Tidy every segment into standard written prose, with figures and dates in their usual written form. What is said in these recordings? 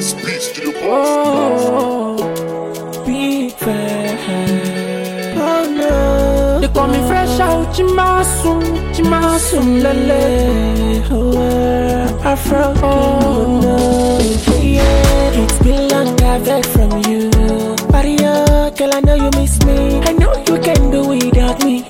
this beats to the boss. Oh, big fan. Oh no. They call me fresh out, Chimasum, lele. Oh, Afro. Oh no. Yeah, it's been long I've heard from you. Maria, girl, I know you miss me. I know you can do without me.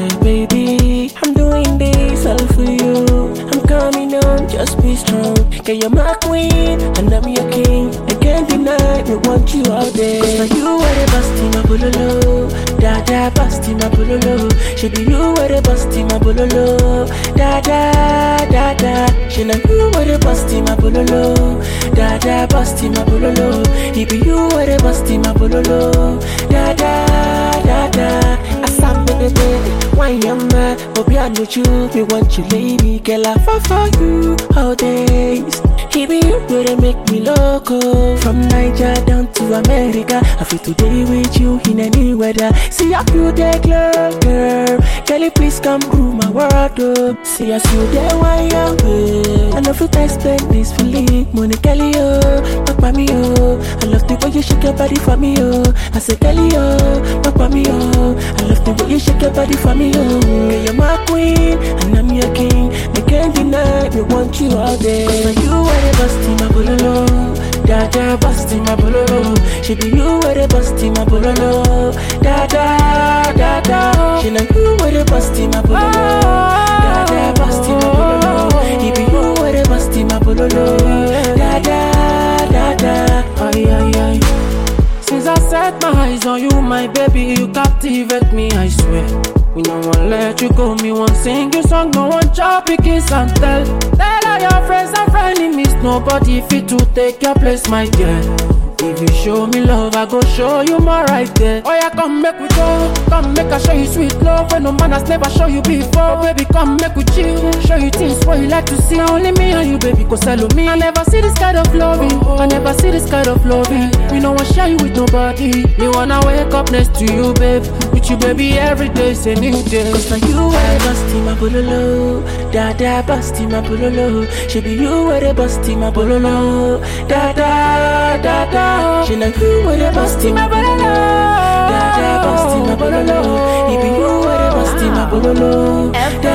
Baby, I'm doing this all for you. I'm coming on, just be strong. Get you're my queen, and I'm your king. I can't deny, we want you out there. Cause now you are the busty, my bololo. Dada, busty, my bololo. She be you are the busty, my bololo. Dada, dada. She know you are the busty, my bololo. Dada, busty, my bololo. He be you are the busty, my bololo. Dada, dada. Asam in the day, why you mad? Hope you know you, me want you, lady. Girl, I fall for you all days. He be you, where they make me loco. From Niger down to America, I feel today with you in any weather. See how you there, girl. Girl, please come through my world, oh. See us you there, why you way. I know if you explain this feeling, money, Kelly, oh. Papa me, oh. I love the way you shake your body for me, oh. I say, Kelly, oh. Papa me, oh. I love the way you shake your body for me, oh. Girl, you're my queen, and I'm your king. I can't deny, we want you out there. Cause now you are the busty, my bololo. Dada, busty, my bololo. She be you are the busty, my bololo. Dada, dada. She know you are the busty, my bololo. Dada, busty, my bololo. He be you are the busty, my bololo. Dada, dada. Ay, ay, ay. Since I set my eyes on you, my baby, you captivate me, I swear. We no one let you go, me one sing your song, no one chop you kiss and tell. Tell all your friends and frenemies, nobody fit to take your place, my girl. If you show me love, I go show you more right there. Oh yeah, come make we go, come make I show you sweet love when no man has never show you before. Baby, come make we chill, show you things what you like to see. Only me and you, baby, cause hello me. I never see this kind of loving, I never see this kind of loving. We no one share you with nobody. Me wanna wake up next to you, babe. With you, baby, every day's a new day. Cause now you are the busty, my bololo. Dada, busty, my bololo. She be you are the busty, my bololo. Dada, dada. She know you are the busty, my bololo. Dada, busty, my bololo. He be you are the busty, my bololo.